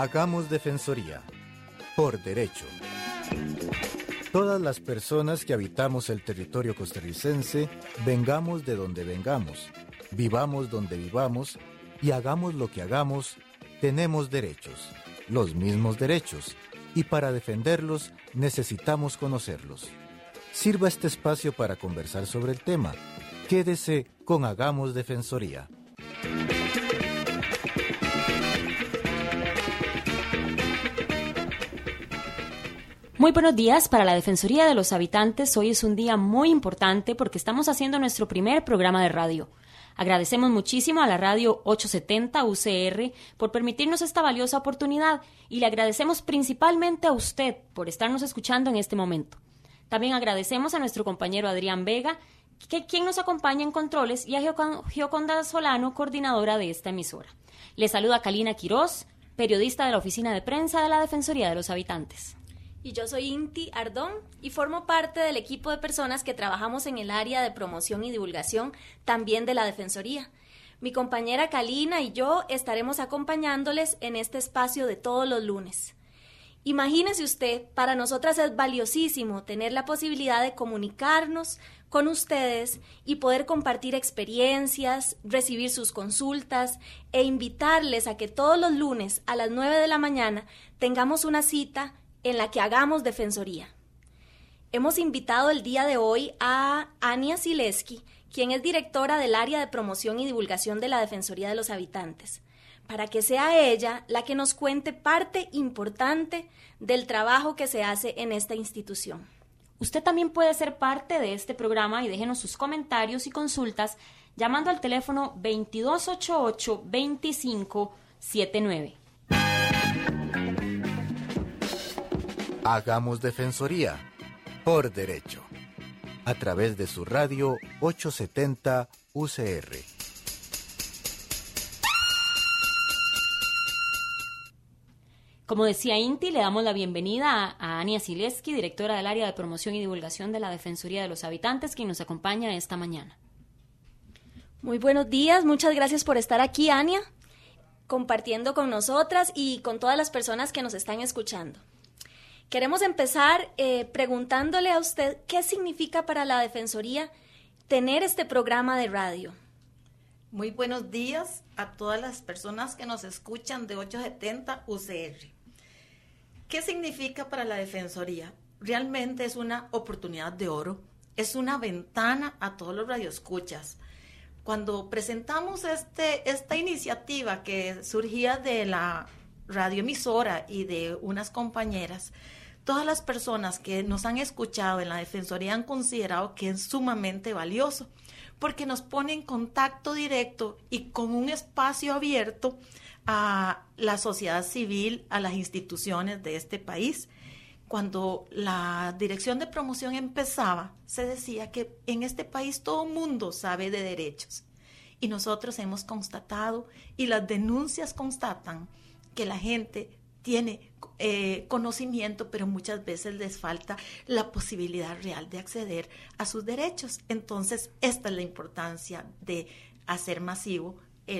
Hagamos Defensoría, por derecho. Todas las personas que habitamos el territorio costarricense, vengamos de donde vengamos, vivamos donde vivamos y hagamos lo que hagamos, tenemos derechos, los mismos derechos, y para defenderlos necesitamos conocerlos. Sirva este espacio para conversar sobre el tema. Quédese con Hagamos Defensoría. Muy buenos días para la Defensoría de los Habitantes. Hoy es un día muy importante porque estamos haciendo nuestro primer programa de radio. Agradecemos muchísimo a la radio 870 UCR por permitirnos esta valiosa oportunidad y le agradecemos principalmente a usted por estarnos escuchando en este momento. También agradecemos a nuestro compañero Adrián Vega, quien nos acompaña en controles, y a Gioconda Solano, coordinadora de esta emisora. Le saluda Kalina Quiroz, periodista de la Oficina de Prensa de la Defensoría de los Habitantes. Y yo soy Inti Ardón y formo parte del equipo de personas que trabajamos en el área de promoción y divulgación, también de la Defensoría. Mi compañera Kalina y yo estaremos acompañándoles en este espacio de todos los lunes. Imagínese usted, para nosotras es valiosísimo tener la posibilidad de comunicarnos con ustedes y poder compartir experiencias, recibir sus consultas e invitarles a que todos los lunes a las 9 de la mañana tengamos una cita en la que hagamos defensoría. Hemos invitado el día de hoy a Ania Sileski, quien es directora del área de promoción y divulgación de la Defensoría de los Habitantes, para que sea ella la que nos cuente parte importante del trabajo que se hace en esta institución. Usted también puede ser parte de este programa y déjenos sus comentarios y consultas llamando al teléfono 2288-2579. Hagamos Defensoría, por derecho, a través de su radio 870 UCR. Como decía Inti, le damos la bienvenida a Ania Sileski, directora del área de promoción y divulgación de la Defensoría de los Habitantes, quien nos acompaña esta mañana. Muy buenos días, muchas gracias por estar aquí, Ania, compartiendo con nosotras y con todas las personas que nos están escuchando. Queremos empezar preguntándole a usted qué significa para la Defensoría tener este programa de radio. Muy buenos días a todas las personas que nos escuchan de 870 UCR. ¿Qué significa para la Defensoría? Realmente es una oportunidad de oro, es una ventana a todos los radioescuchas. Cuando presentamos esta iniciativa que surgía de la radioemisora y de unas compañeras, todas las personas que nos han escuchado en la Defensoría han considerado que es sumamente valioso, porque nos pone en contacto directo y con un espacio abierto a la sociedad civil, a las instituciones de este país. Cuando la Dirección de Promoción empezaba, se decía que en este país todo mundo sabe de derechos. Y nosotros hemos constatado, y las denuncias constatan, que la gente tiene conocimiento, pero muchas veces les falta la posibilidad real de acceder a sus derechos. Entonces, esta es la importancia de hacer masivo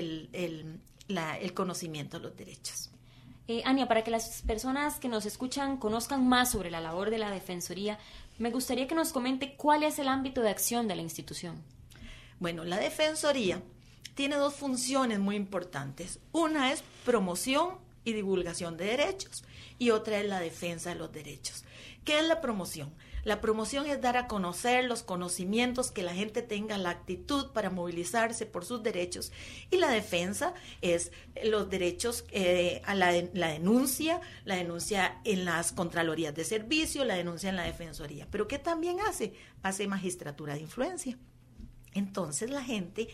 el conocimiento de los derechos. Ania, para que las personas que nos escuchan conozcan más sobre la labor de la Defensoría, me gustaría que nos comente cuál es el ámbito de acción de la institución. Bueno, la Defensoría tiene dos funciones muy importantes. Una es promoción y divulgación de derechos, y otra es la defensa de los derechos. ¿Qué es la promoción? La promoción es dar a conocer los conocimientos, que la gente tenga la actitud para movilizarse por sus derechos, y la defensa es los derechos a la denuncia en las Contralorías de Servicio, la denuncia en la Defensoría. ¿Pero qué también hace? Hace magistratura de influencia. Entonces la gente,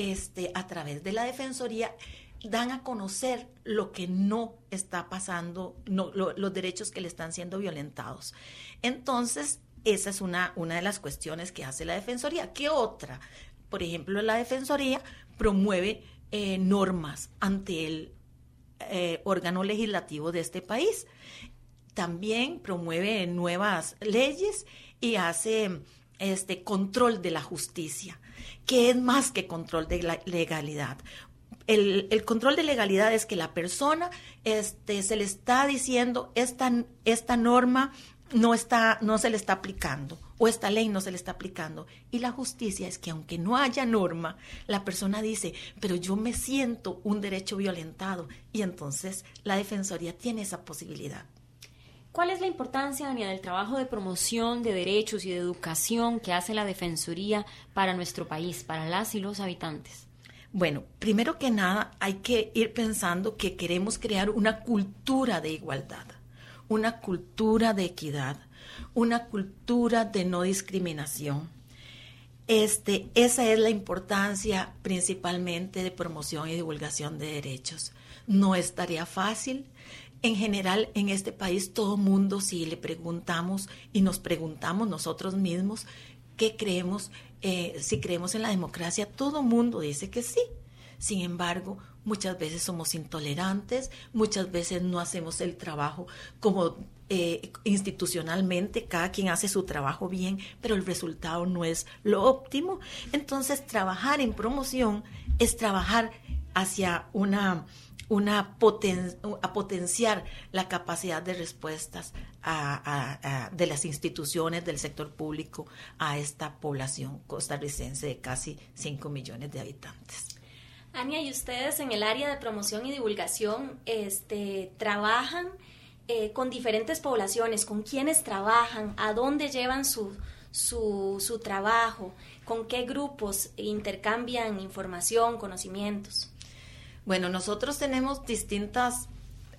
a través de la Defensoría, dan a conocer lo que no está pasando, los derechos que le están siendo violentados. Entonces, esa es una de las cuestiones que hace la Defensoría. ¿Qué otra? Por ejemplo, la Defensoría promueve normas ante el órgano legislativo de este país. También promueve nuevas leyes y hace control de la justicia, que es más que control de la legalidad. el control de legalidad es que la persona se le está diciendo esta norma no se le está aplicando, o esta ley no se le está aplicando. Y la justicia es que aunque no haya norma, la persona dice, pero yo me siento un derecho violentado, y entonces la Defensoría tiene esa posibilidad. ¿Cuál es la importancia, Ania, del trabajo de promoción de derechos y de educación que hace la Defensoría para nuestro país, para las y los habitantes? Bueno, primero que nada hay que ir pensando que queremos crear una cultura de igualdad, una cultura de equidad, una cultura de no discriminación. Esa es la importancia principalmente de promoción y divulgación de derechos. No es tarea fácil. En general, en este país, todo mundo, si le preguntamos y nos preguntamos nosotros mismos qué creemos, si creemos en la democracia, todo mundo dice que sí. Sin embargo, muchas veces somos intolerantes, muchas veces no hacemos el trabajo como institucionalmente, cada quien hace su trabajo bien, pero el resultado no es lo óptimo. Entonces, trabajar en promoción es trabajar hacia a potenciar la capacidad de respuestas de las instituciones del sector público a esta población costarricense de casi 5 millones de habitantes. Ania, ¿y ustedes en el área de promoción y divulgación trabajan con diferentes poblaciones? ¿Con quiénes trabajan? ¿A dónde llevan su trabajo? ¿Con qué grupos intercambian información, conocimientos? Bueno, nosotros tenemos distintas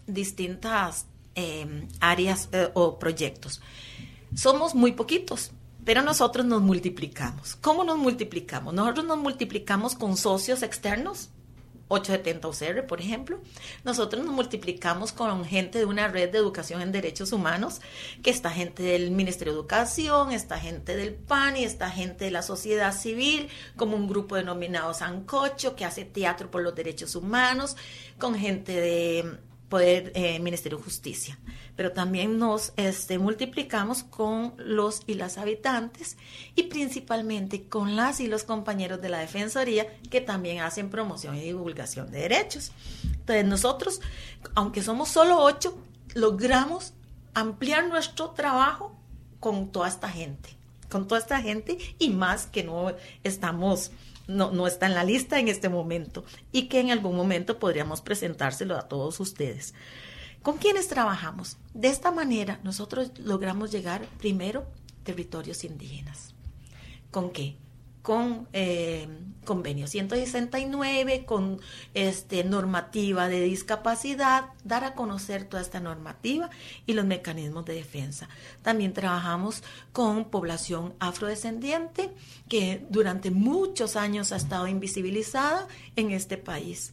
áreas o proyectos. Somos muy poquitos, pero nosotros nos multiplicamos. ¿Cómo nos multiplicamos? Nosotros nos multiplicamos con socios externos, 870 UCR, por ejemplo. Nosotros nos multiplicamos con gente de una red de educación en derechos humanos, que está gente del Ministerio de Educación, está gente del PAN y está gente de la sociedad civil, como un grupo denominado Sancocho, que hace teatro por los derechos humanos, con gente de Ministerio de Justicia. Pero también nos multiplicamos con los y las habitantes y principalmente con las y los compañeros de la Defensoría, que también hacen promoción y divulgación de derechos. Entonces nosotros, aunque somos solo 8, logramos ampliar nuestro trabajo con toda esta gente y más que no está en la lista en este momento y que en algún momento podríamos presentárselo a todos ustedes. ¿Con quiénes trabajamos? De esta manera nosotros logramos llegar primero a territorios indígenas. ¿Con qué? Con convenio 169, con normativa de discapacidad, dar a conocer toda esta normativa y los mecanismos de defensa. También trabajamos con población afrodescendiente, que durante muchos años ha estado invisibilizada en este país.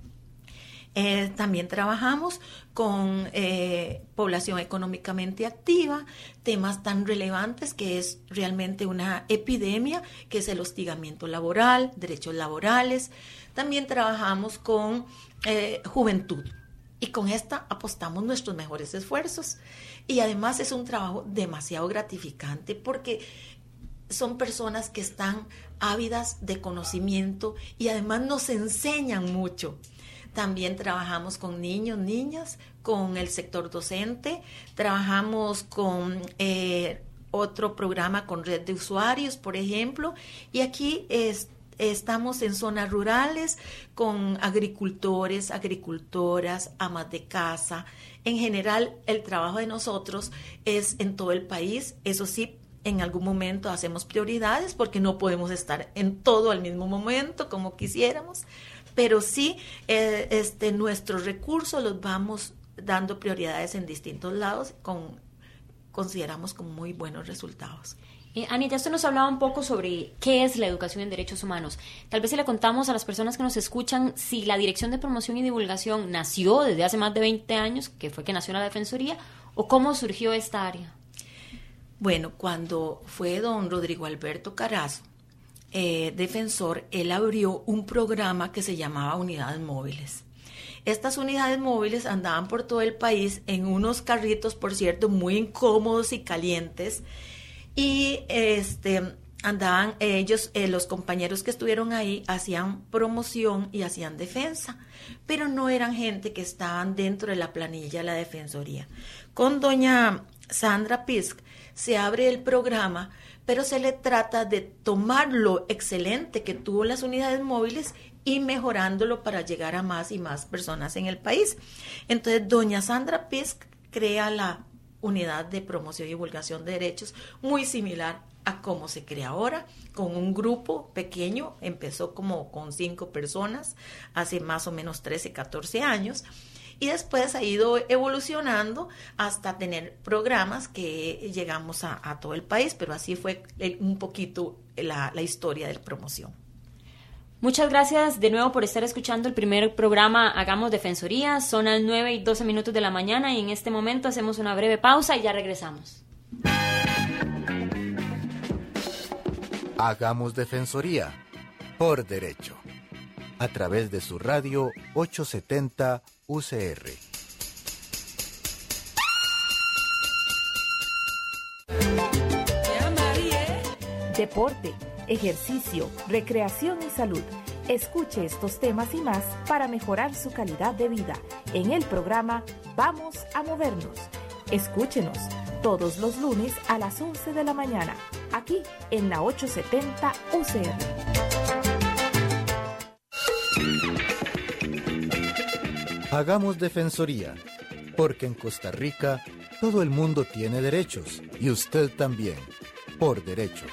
También trabajamos con población económicamente activa, temas tan relevantes que es realmente una epidemia, que es el hostigamiento laboral, derechos laborales. También trabajamos con juventud y con esta apostamos nuestros mejores esfuerzos. Y además es un trabajo demasiado gratificante porque son personas que están ávidas de conocimiento y además nos enseñan mucho. También trabajamos con niños, niñas, con el sector docente, trabajamos con otro programa con red de usuarios, por ejemplo, y aquí estamos en zonas rurales con agricultores, agricultoras, amas de casa. En general, el trabajo de nosotros es en todo el país, eso sí. En algún momento hacemos prioridades porque no podemos estar en todo al mismo momento como quisiéramos, pero sí nuestros recursos los vamos dando prioridades en distintos lados, consideramos con muy buenos resultados. Anita, usted nos hablaba un poco sobre qué es la educación en derechos humanos. Tal vez si le contamos a las personas que nos escuchan si la Dirección de Promoción y Divulgación nació desde hace más de 20 años, que fue que nació la Defensoría, o cómo surgió esta área. Bueno, cuando fue don Rodrigo Alberto Carazo, defensor, él abrió un programa que se llamaba Unidades Móviles. Estas unidades móviles andaban por todo el país en unos carritos, por cierto, muy incómodos y calientes, y andaban ellos, los compañeros que estuvieron ahí, hacían promoción y hacían defensa, pero no eran gente que estaban dentro de la planilla de la Defensoría. Con doña Sandra Pisk se abre el programa, pero se le trata de tomar lo excelente que tuvo las unidades móviles y mejorándolo para llegar a más y más personas en el país. Entonces, doña Sandra Pisk crea la unidad de promoción y divulgación de derechos, muy similar a cómo se crea ahora, con un grupo pequeño, empezó como con 5 personas, hace más o menos 13, 14 años, y después ha ido evolucionando hasta tener programas que llegamos a todo el país, pero así fue un poquito la historia de la promoción. Muchas gracias de nuevo por estar escuchando el primer programa Hagamos Defensoría. Son las 9:12 de la mañana y en este momento hacemos una breve pausa y ya regresamos. Hagamos Defensoría por derecho, a través de su radio 870 UCR. Deporte, ejercicio, recreación y salud. Escuche estos temas y más para mejorar su calidad de vida en el programa Vamos a Movernos. Escúchenos todos los lunes a las 11 de la mañana, aquí en la 870 UCR. Hagamos Defensoría, porque en Costa Rica todo el mundo tiene derechos y usted también, por derecho.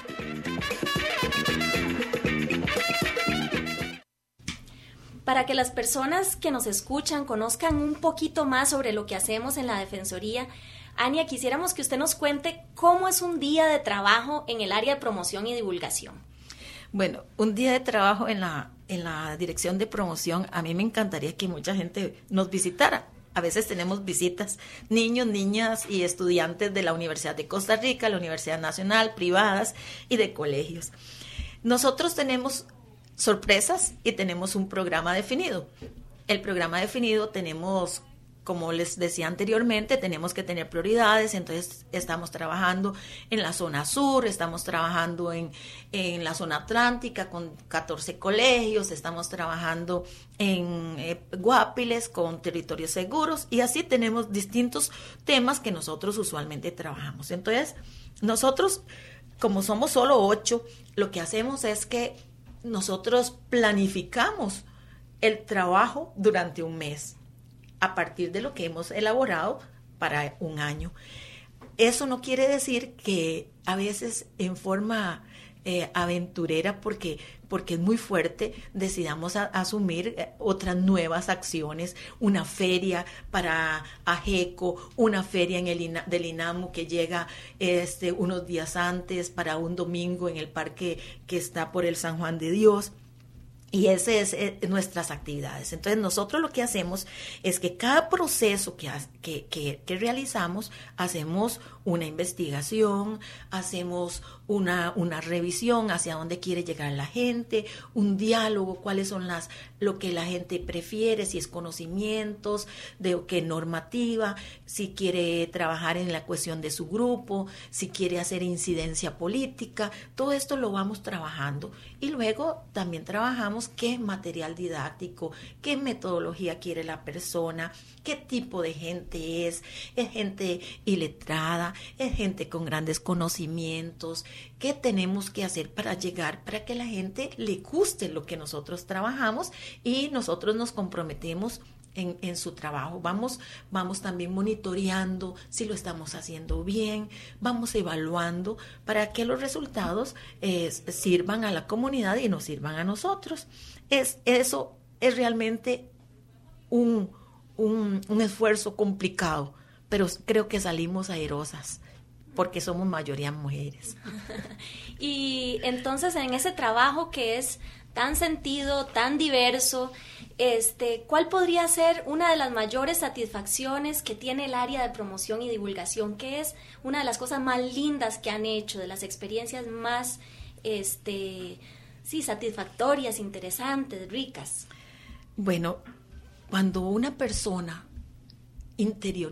Para que las personas que nos escuchan conozcan un poquito más sobre lo que hacemos en la Defensoría, Ania, quisiéramos que usted nos cuente cómo es un día de trabajo en el área de promoción y divulgación. Bueno, un día de trabajo en la dirección de promoción, a mí me encantaría que mucha gente nos visitara. A veces tenemos visitas, niños, niñas y estudiantes de la Universidad de Costa Rica, la Universidad Nacional, privadas y de colegios. Nosotros tenemos sorpresas y tenemos un programa definido. El programa definido tenemos, como les decía anteriormente, tenemos que tener prioridades, entonces estamos trabajando en la zona sur, estamos trabajando en la zona atlántica con 14 colegios, estamos trabajando en Guapiles con territorios seguros y así tenemos distintos temas que nosotros usualmente trabajamos. Entonces, nosotros, como somos solo 8, lo que hacemos es que nosotros planificamos el trabajo durante un mes a partir de lo que hemos elaborado para un año. Eso no quiere decir que a veces en forma aventurera, porque es muy fuerte, decidamos asumir otras nuevas acciones, una feria para AGECO, una feria del INAMU que llega unos días antes para un domingo en el parque que está por el San Juan de Dios. Y ese es nuestras actividades. Entonces, nosotros lo que hacemos es que cada proceso que realizamos, hacemos una investigación, hacemos una revisión hacia dónde quiere llegar la gente, un diálogo, cuáles son lo que la gente prefiere, si es conocimientos, de qué normativa, si quiere trabajar en la cuestión de su grupo, si quiere hacer incidencia política, todo esto lo vamos trabajando. Y luego también trabajamos qué material didáctico, qué metodología quiere la persona, qué tipo de gente es gente iletrada, es gente con grandes conocimientos, qué tenemos que hacer para llegar, para que la gente le guste lo que nosotros trabajamos y nosotros nos comprometemos en su trabajo. Vamos también monitoreando si lo estamos haciendo bien, vamos evaluando para que los resultados sirvan a la comunidad y nos sirvan a nosotros. Eso es realmente un esfuerzo complicado, pero creo que salimos airosas porque somos mayoría mujeres. Y entonces en ese trabajo que es tan sentido, tan diverso, ¿cuál podría ser una de las mayores satisfacciones que tiene el área de promoción y divulgación? ¿Qué es una de las cosas más lindas que han hecho, de las experiencias más satisfactorias, interesantes, ricas? Bueno, cuando una persona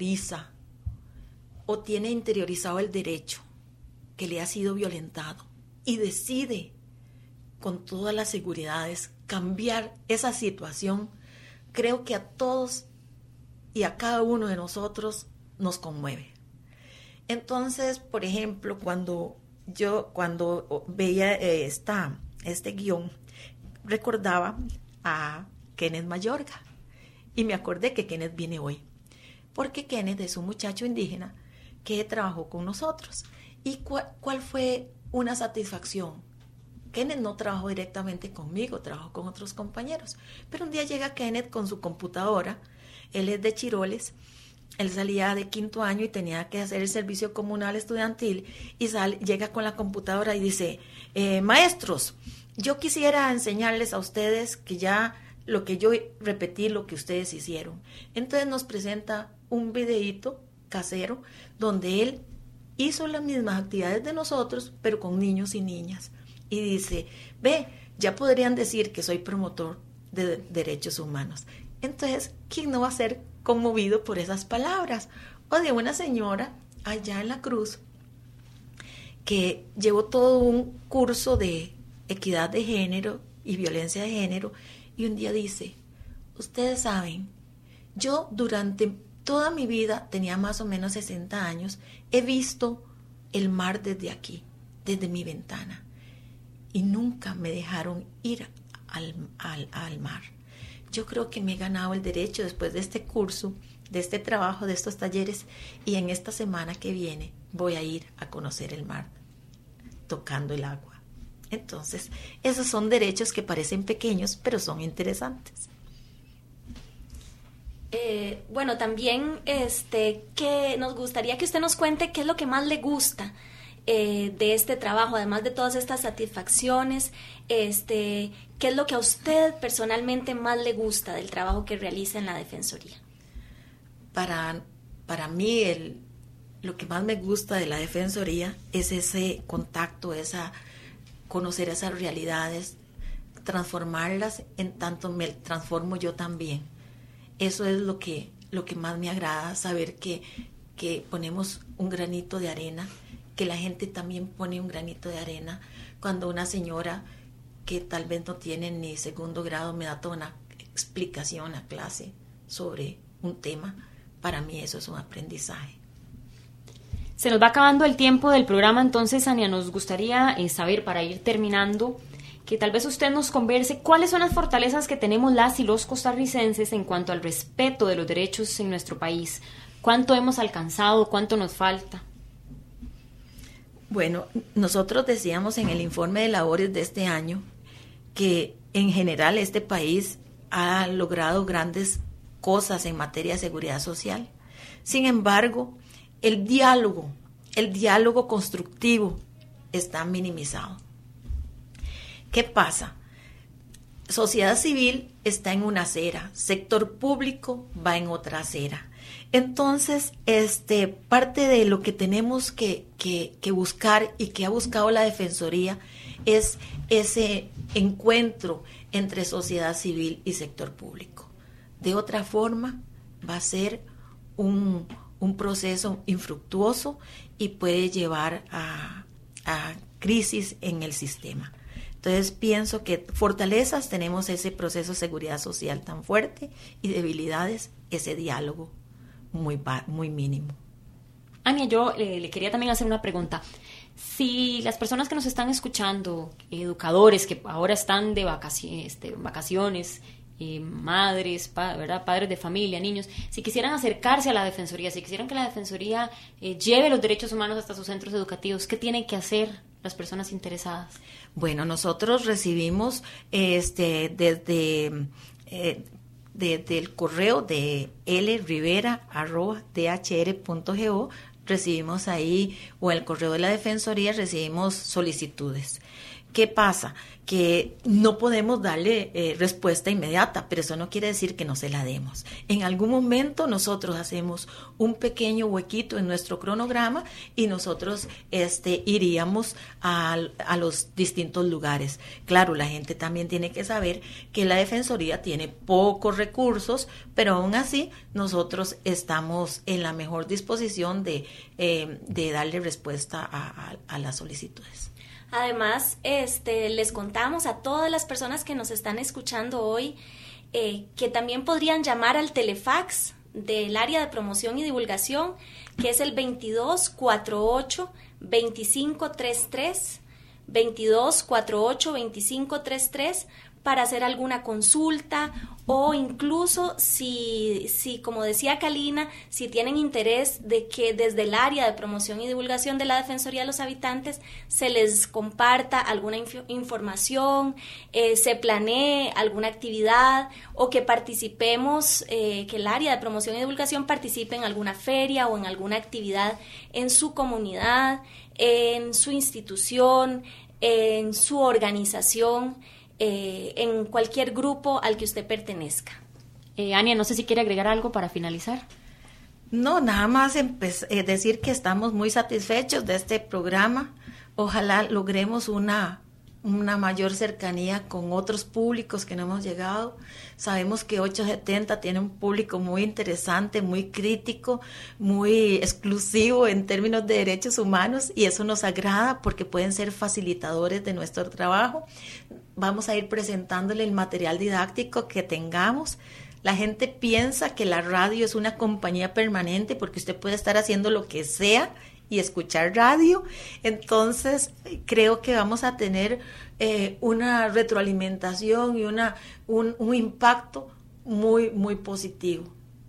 interioriza o tiene interiorizado el derecho que le ha sido violentado y decide con todas las seguridades cambiar esa situación, creo que a todos y a cada uno de nosotros nos conmueve. Entonces, por ejemplo, cuando veía este guión, recordaba a Kenneth Mayorga y me acordé que Kenneth viene hoy, porque Kenneth es un muchacho indígena que trabajó con nosotros. ¿Y cuál fue una satisfacción? Kenneth no trabajó directamente conmigo, trabajó con otros compañeros, pero un día llega Kenneth con su computadora. Él es de Chiroles, él salía de 5º año y tenía que hacer el servicio comunal estudiantil y llega con la computadora y dice, maestros, yo quisiera enseñarles a ustedes que ya lo que yo repetí, lo que ustedes hicieron. Entonces nos presenta un videíto casero donde él hizo las mismas actividades de nosotros, pero con niños y niñas. Y dice, ve, ya podrían decir que soy promotor de derechos humanos. Entonces, ¿quién no va a ser conmovido por esas palabras? O de una señora allá en la Cruz que llevó todo un curso de equidad de género y violencia de género y un día dice, ustedes saben, yo durante toda mi vida, tenía más o menos 60 años, he visto el mar desde aquí, desde mi ventana, y nunca me dejaron ir al mar. Yo creo que me he ganado el derecho después de este curso, de este trabajo, de estos talleres, y en esta semana que viene voy a ir a conocer el mar, tocando el agua. Entonces, esos son derechos que parecen pequeños, pero son interesantes. Bueno, también que nos gustaría que usted nos cuente qué es lo que más le gusta de este trabajo, además de todas estas satisfacciones, qué es lo que a usted personalmente más le gusta del trabajo que realiza en la Defensoría. Para mí, lo que más me gusta de la Defensoría es ese contacto, conocer esas realidades, transformarlas en tanto me transformo yo también. Eso es lo que más me agrada, saber que ponemos un granito de arena, que la gente también pone un granito de arena. Cuando una señora que tal vez no tiene ni 2º grado me da toda una explicación, una clase sobre un tema, para mí eso es un aprendizaje. Se nos va acabando el tiempo del programa, entonces, Ania, nos gustaría saber, para ir terminando, que tal vez usted nos converse cuáles son las fortalezas que tenemos las y los costarricenses en cuanto al respeto de los derechos en nuestro país. ¿Cuánto hemos alcanzado? ¿Cuánto nos falta? Bueno, nosotros decíamos en el informe de labores de este año que en general este país ha logrado grandes cosas en materia de seguridad social. Sin embargo, el diálogo constructivo está minimizado. ¿Qué pasa? Sociedad civil está en una acera, sector público va en otra acera. Entonces, parte de lo que tenemos que buscar y que ha buscado la Defensoría es ese encuentro entre sociedad civil y sector público. De otra forma, va a ser un proceso infructuoso y puede llevar a crisis en el sistema. Entonces pienso que fortalezas tenemos ese proceso de seguridad social tan fuerte y debilidades, ese diálogo muy mínimo. Ania, yo le quería también hacer una pregunta. Si las personas que nos están escuchando, educadores que ahora están de vacaciones, madres, ¿verdad? Padres de familia, niños, si quisieran acercarse a la Defensoría, si quisieran que la Defensoría lleve los derechos humanos hasta sus centros educativos, ¿qué tienen que hacer las personas interesadas? Bueno, nosotros recibimos desde el correo de lrivera@dhr.go, recibimos ahí, o el correo de la Defensoría, recibimos solicitudes. ¿Qué pasa? Que no podemos darle respuesta inmediata, pero eso no quiere decir que no se la demos. En algún momento nosotros hacemos un pequeño huequito en nuestro cronograma y nosotros iríamos a los distintos lugares. Claro, la gente también tiene que saber que la Defensoría tiene pocos recursos, pero aún así nosotros estamos en la mejor disposición de darle respuesta a las solicitudes. Además, les contamos a todas las personas que nos están escuchando hoy que también podrían llamar al telefax del área de promoción y divulgación, que es el 2248-2533, 2248-2533, para hacer alguna consulta, o incluso si, como decía Kalina, si tienen interés de que desde el área de promoción y divulgación de la Defensoría de los Habitantes se les comparta alguna información, se planee alguna actividad, o que participemos, que el área de promoción y divulgación participe en alguna feria o en alguna actividad en su comunidad, en su institución, en su organización, en cualquier grupo al que usted pertenezca. Ania, no sé si quiere agregar algo para finalizar. No, nada más decir que estamos muy satisfechos de este programa. Ojalá logremos una mayor cercanía con otros públicos que no hemos llegado. Sabemos que 870 tiene un público muy interesante, muy crítico, muy exclusivo en términos de derechos humanos, y eso nos agrada porque pueden ser facilitadores de nuestro trabajo. Vamos a ir presentándole el material didáctico que tengamos. La gente piensa que la radio es una compañía permanente porque usted puede estar haciendo lo que sea y escuchar radio. Entonces creo que vamos a tener una retroalimentación y un impacto muy, muy positivo.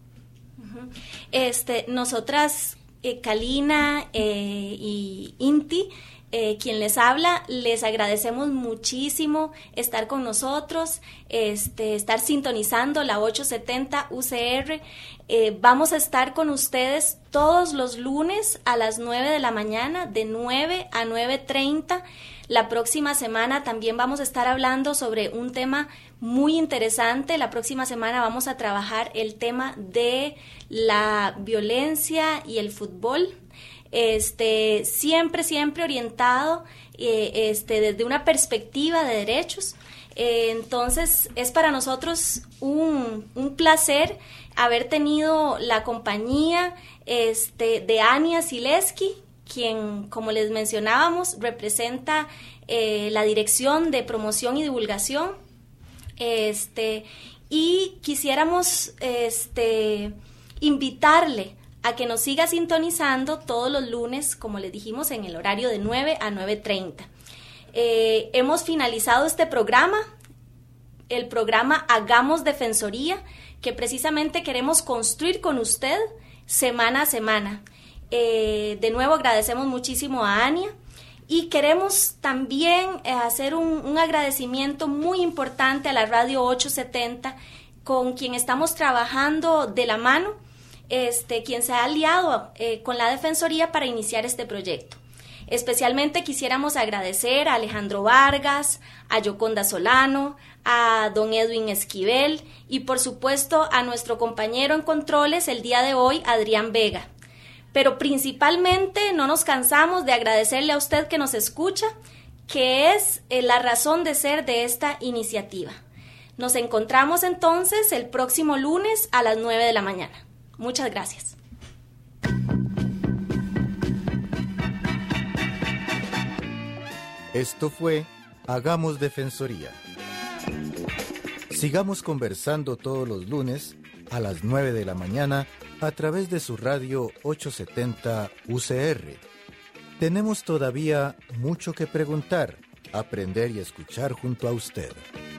Nosotras, Kalina y Inti, quien les habla, les agradecemos muchísimo estar con nosotros, estar sintonizando la 870 UCR. Vamos a estar con ustedes todos los lunes a las 9 de la mañana, de 9 a 9:30. La próxima semana también vamos a estar hablando sobre un tema muy interesante. La próxima semana vamos a trabajar el tema de la violencia y el fútbol. Siempre orientado desde una perspectiva de derechos. Entonces es para nosotros un placer haber tenido la compañía de Ania Sileski, quien, como les mencionábamos, representa la Dirección de Promoción y Divulgación, y quisiéramos invitarle a que nos siga sintonizando todos los lunes, como les dijimos, en el horario de 9 a 9:30. Hemos finalizado este programa, el programa Hagamos Defensoría, que precisamente queremos construir con usted semana a semana. De nuevo agradecemos muchísimo a Ania, y queremos también hacer un agradecimiento muy importante a la Radio 870, con quien estamos trabajando de la mano, quien se ha aliado con la Defensoría para iniciar este proyecto. Especialmente quisiéramos agradecer a Alejandro Vargas, a Yoconda Solano, a don Edwin Esquivel y por supuesto a nuestro compañero en controles el día de hoy, Adrián Vega. Pero principalmente no nos cansamos de agradecerle a usted que nos escucha, que es la razón de ser de esta iniciativa. Nos encontramos entonces el próximo lunes a las 9 de la mañana. Muchas gracias. Esto fue Hagamos Defensoría. Sigamos conversando todos los lunes a las 9 de la mañana a través de su radio 870 UCR. Tenemos todavía mucho que preguntar, aprender y escuchar junto a usted.